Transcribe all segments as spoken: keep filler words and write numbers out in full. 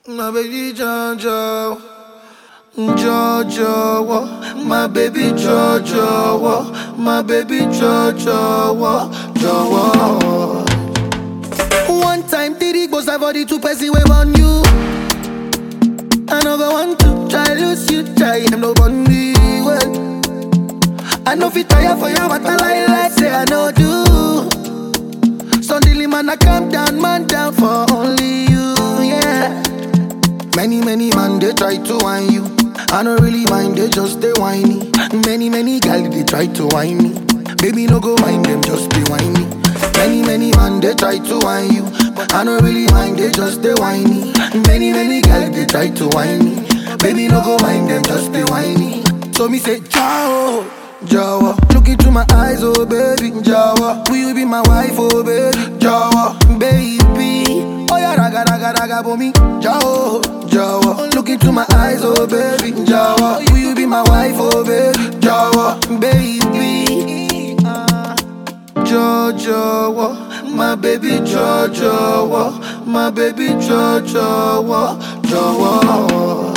My baby Jojo, Jojo, my baby Jojo, my baby Jojo, Jojo. One time, Diddy goes for the two person wave on you. I never want to try lose you, try them no bunny well. I know fit tire for you, but I lie like say I know do. Suddenly man I calm down, man down for only you, yeah. Many, many man, they try to whine you. I don't really mind, they just they whiny. Many, many gal, they try to whine me. Baby, no go mind them, just they whiny. Many, many man, they try to whine you. But I don't really mind, they just they whiny. Many, many gal, they try to whine me. Baby, no go mind them, just they whiny. So me say, ciao, Jawa. Look into my eyes, oh baby, Jawa. Will you be my wife, oh baby, Jawa, baby. Oh yeah, raga, raga, raga, for me, Jawa, Jawa. Look into my eyes, oh baby, Jawa. Will you be my wife, oh baby, Jawa, baby. Jojo, my baby Jojo, my baby Jojo, Jojo.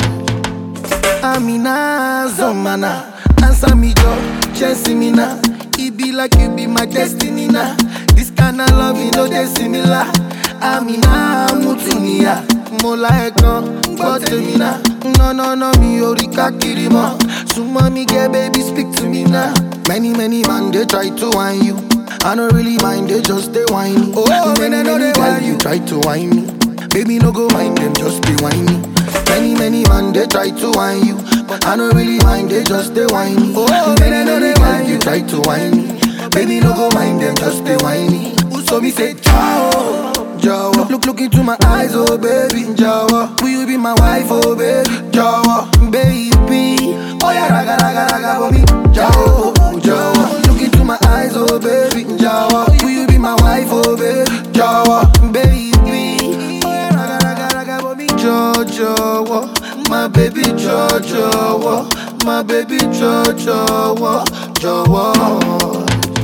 Amina, Zomana, answer me, Jo, chasing me now. It be like you be my destiny now. This kind of love, you know, they similar. Amina, Mutunia, Mola Ekon, Botemina. No, no, no, me, Orika Kirima. So, mommy, get baby, speak to me now. Many, many man, they try to whine you. I don't really mind, they just they whine. Oh, many, many girl, you try to whine me. Baby, no go mind them, just be whiny. Many, many man, they try to whine you. But I don't really mind, they just they whine. Oh, many, many girl, you try to whine me. Baby, no go mind them, just they whiny. So me say, ciao, Jawa. Look, look into my eyes, oh baby, Jawa. Will you be my wife, oh baby, Jawa, baby. Oh yeah, raga, raga, raga, for me, Jawa, Jawa. Look into my eyes, oh baby, Jawa. Will you be my wife, oh baby, Jawa, baby. Oh yeah, raga, raga, raga, for me, Jojo, my baby Jojo, my baby Jojo, Jojo.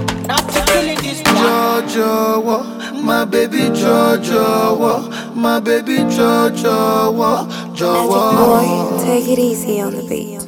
Jojo, my baby Jojo, my baby Jojo, Jojo. Magic boy, take it easy on the beat.